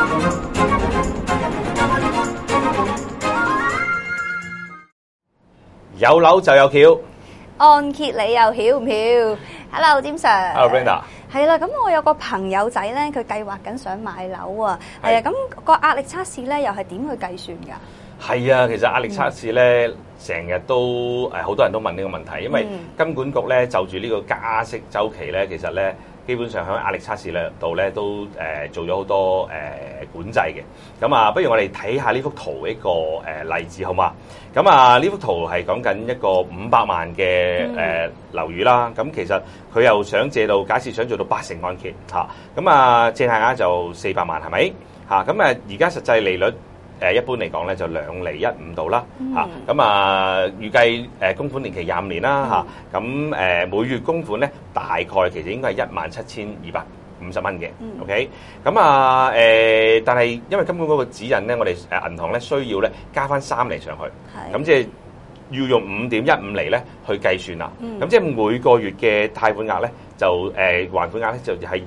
有樓就有橋， 按揭你又曉唔曉 ？Hello，Jim Sir。 Hello Brenda。 係啦，咁我有個朋友仔咧，佢計劃緊想買樓啊。係啊，咁個壓力測試咧，又係點去計算㗎？ 係啊，其實壓力測試咧，成日都好多人都問呢個問題，因為金管局咧就住呢個加息週期咧，其實咧基本上喺壓力測試咧度咧都做咗好多管制嘅。咁啊，不如我哋睇下呢幅圖一個例子好嘛？咁啊，呢幅圖係講緊一個500萬嘅樓宇啦。咁其實佢又想借到，假設想做到80%按揭嚇，咁啊借下額就400萬係咪嚇？咁啊而家實際利率一般嚟講咧就2.15%度啦嚇。咁啊預計供款年期25年啦嚇。咁每月供款咧大概其實應該係17,250蚊嘅，OK。咁啊但係因為根本嗰個指引咧，我哋銀行咧需要咧加翻3厘上去，咁即係要用5.15厘咧去計算啦。咁即係每個月嘅貸款額咧就還款額咧就係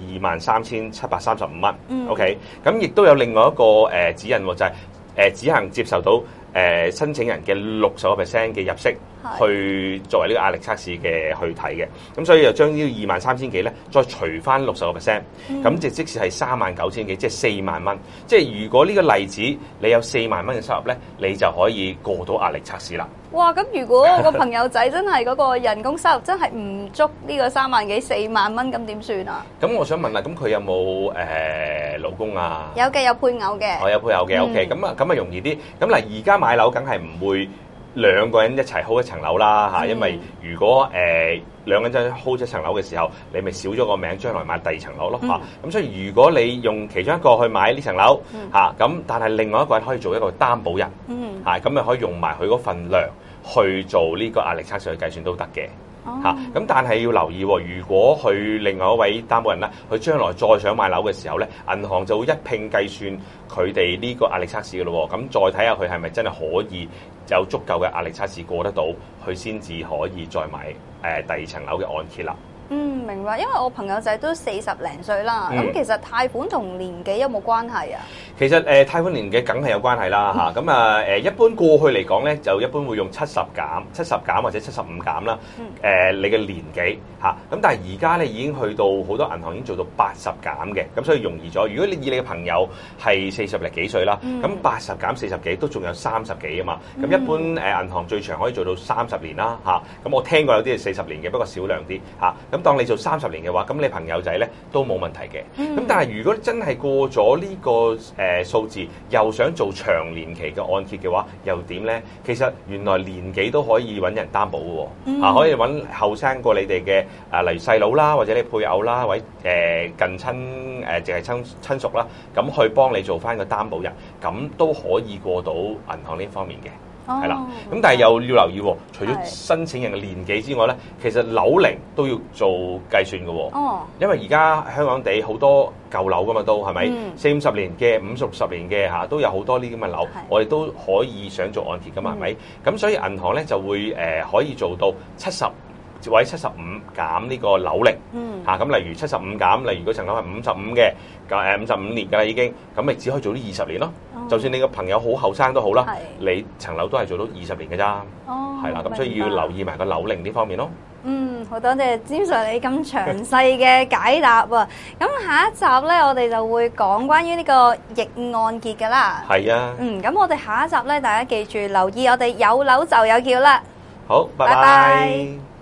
23,735蚊，OK。咁亦都有另外一個指引喎，就係只能接受到申請人嘅60% 嘅入息去作為呢個壓力測試嘅去睇嘅，咁所以就將呢個23,000幾咧再除翻60%，咁即使係39,000幾，即係4萬蚊。即係如果呢個例子你有4萬蚊嘅收入咧，你就可以過到壓力測試啦。 哇！咁如果我個朋友仔真係嗰個人工收入真係唔足呢個3萬幾4萬蚊，咁點算啊？ 咁我想問啦，咁佢有冇老公啊？ 有嘅，有配偶嘅。 我有配偶嘅，OK。咁啊容易啲。咁嗱，而家買樓梗係唔會兩個人一齊 hold 一層樓啦嚇，因為如果兩個人真係 hold 一層樓嘅時候，你咪少咗個名，將來買第二層樓咯嚇。咁所以如果你用其中一個去買呢層樓嚇，咁但係另外一個人可以做一個擔保人嚇，咁咪可以用埋佢嗰份糧去做呢個壓力測試去計算都得嘅。咁但係要留意喎，如果佢另外一位擔保人咧，佢將來再想買樓嘅時候咧，銀行就會一併計算佢哋呢個壓力測試嘅咯喎，咁再睇下佢係咪真係可以有足夠嘅壓力測試過得到，佢先至可以再買第二層樓嘅按揭啦。 明白，因為我朋友仔都40零歲啦，咁其實貸款同年紀有冇關係啊？ 其實貸款年紀梗係有關係啦嚇，咁一般過去嚟講咧，就一般會用70減或者75減啦，你嘅年紀嚇，咁但係而家咧已經去到好多銀行已經做到80減嘅，咁所以容易咗。如果你以你嘅朋友係40零幾歲啦，咁80減40幾都仲有30幾啊嘛，咁一般銀行最長可以做到30年啦嚇，咁我聽過有啲係40年嘅，不過少量啲嚇。咁當你做30年嘅話，咁你朋友仔咧都冇問題嘅。咁但係如果真係過咗呢個數字，又想做長年期嘅按揭嘅話，又點咧？其實原來年紀都可以揾人擔保嘅喎，可以揾後生過你哋嘅例如細佬啦，或者你配偶啦，或者近親淨係親屬啦，咁去幫你做翻個擔保人，咁都可以過到銀行呢方面嘅。係啦，咁但係又要留意喎，除咗申請人嘅年紀之外咧，其實樓齡都要做計算嘅喎。因為而家香港地好多舊樓噶嘛，都係咪40-50年嘅、50-60年嘅嚇，都有好多呢啲咁嘅樓，我哋都可以想做按揭噶嘛，係咪？咁所以銀行咧就會可以做到70或者75減呢個樓齡嚇，咁例如75減，例如嗰層樓係55嘅，55年㗎啦已經，咁咪只可以做啲20年咯。就算你個朋友好後生都好啦，你層樓都係做到20年嘅咋，係啦，咁所以要留意埋個樓齡呢方面咯。 好多謝詹 Sir 你咁詳細嘅解答啊！咁下一集咧，我哋就會講關於呢個逆按揭㗎啦。 係啊。 咁我哋下一集咧，大家記住留意我哋有樓就有橋啦。 好，拜拜。